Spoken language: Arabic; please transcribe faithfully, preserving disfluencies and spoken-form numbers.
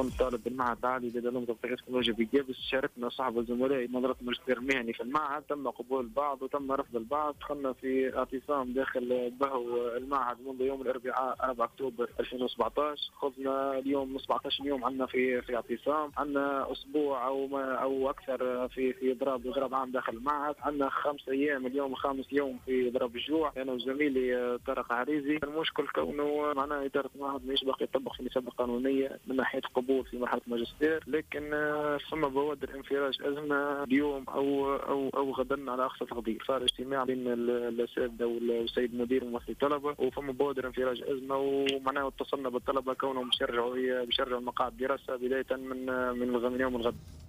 كنت طالب بالمعهد العالي للعلوم والتطبيقات التكنولوجيا بجابس. شاركنا صحبة زملائي نظرة ماجستير مهني في المعهد، تم قبول البعض وتم رفض البعض. دخلنا في اعتصام داخل بهو المعهد منذ يوم الاربعاء أربعة أكتوبر ألفين وسبعطاش. خذنا اليوم سبعطاش يوم عندنا في في اعتصام، عندنا اسبوع او ما او اكثر في في اضراب اضراب عام داخل المعهد. عندنا خمس ايام اليوم الخامس يوم في اضراب الجوع انا وزميلي طارق عريزي. المشكل كونه معناها اداره المعهد مش باقي يطبق في النسب القانونيه من ناحيه قبول في مرحله الماجستير، لكن ثم بوادر انفراج ازمه اليوم او او او غدا على اقصى تقدير. صار اجتماع بين الاساتذه والسيد مدير وممثل الطلبه وفما بوادر انفراج ازمه، ومعناها اتصلنا بالطلبه كونهم بيشرعوا بيشرعوا مقاعد دراسه بدايه من من اليوم الغد.